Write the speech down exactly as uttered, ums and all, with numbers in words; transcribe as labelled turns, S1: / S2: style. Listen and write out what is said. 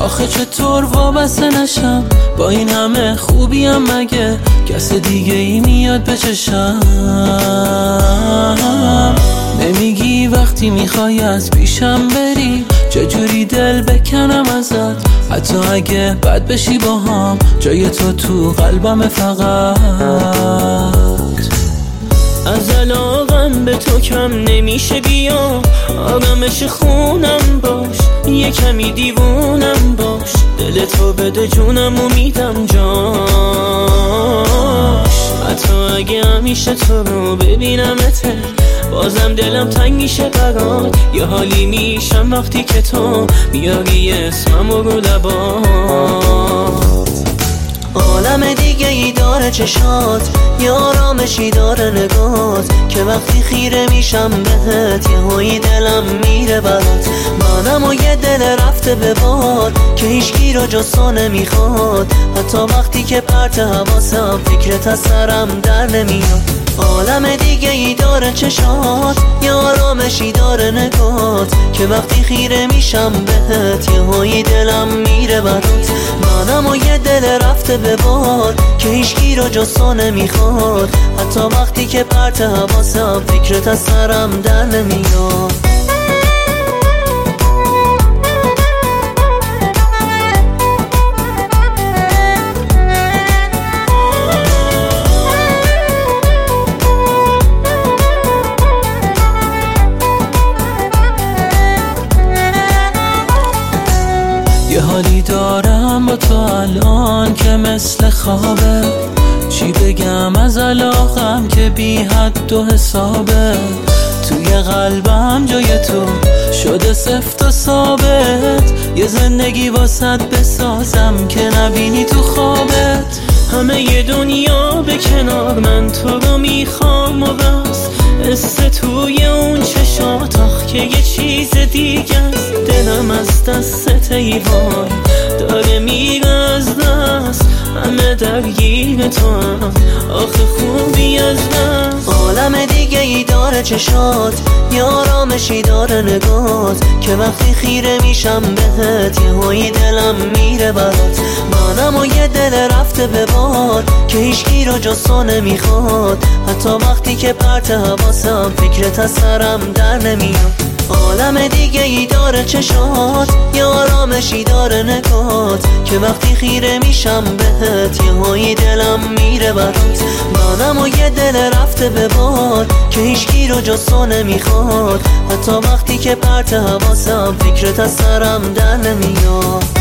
S1: آخه چطور وابسته نشم با این همه خوبیم، مگه کس دیگه ای میاد به چشم؟ نمیگی وقتی میخوای از پیشم بری چجوری دل بکنم ازت؟ حتی اگه بد بشی با هم جای تو تو قلبم فقط.
S2: از علاقم به تو کم نمیشه، بیا آرامش خونم باش، یه کمی دیوونم باش، دل تو بده جونم و میدم جاش. حتی اگه همیشه تو رو ببینمت بازم دلم تنگ میشه برات، یه حالی میشم وقتی که تو میاری اسمم رو لبات.
S3: عالم دیگه ای داره چشات، یه آرامشی داره نگات، که وقتی خیره میشم بهت یه هایی دلم میره برات. منم و یه دل رفته به بار که هیچکی رو جز تو نمیخواد، حتی وقتی که پرت حواسم فکرت از سرم در نمیاد. عالم دیگه ای داره چشات، یه آرامشی داره نگات، که وقتی خیره میشم بهت یه هایی دلم میره برات. منم و یه دل رفته به بار که هیچکی رو جز تو نمیخواد، حتی وقتی که پرت حواسم فکرت از سرم در نمیاد.
S1: یه حالی دارم با تو الان که مثل خوابه، چی بگم از علاقم که بی حد و حسابه. توی قلبم جای تو شده سفت و ثابت، یه زندگی واسط بسازم که نبینی تو خوابت.
S2: همه ی دنیا به کنار من تو رو میخوام و بس، قصه توی اون چشات آخ که یه چیز دیگه است. دلم از دست ای وای داره میره از دست، همه درگیر تو هم آخه خوبی از دست.
S3: عالم دیگه ای داره چشات، یه آرامشی داره نگات، که وقتی خیره میشم بهت یه هایی دلم میره برات. منم و یه دل رفته به بار که هیچکی رو جز تو نمیخواد، حتی وقتی که پرت حواسم فکرت از سرم در نمیاد. عالم دیگه ای داره چشات، یه آرامشی داره نگات، که وقتی خیره میشم بهت یه هایی دلم میره برات. منم و یه دل رفته به بار که هیچکی رو جز تو نمیخواد، حتی وقتی که پرت حواسم فکرت از سرم در نمیاد.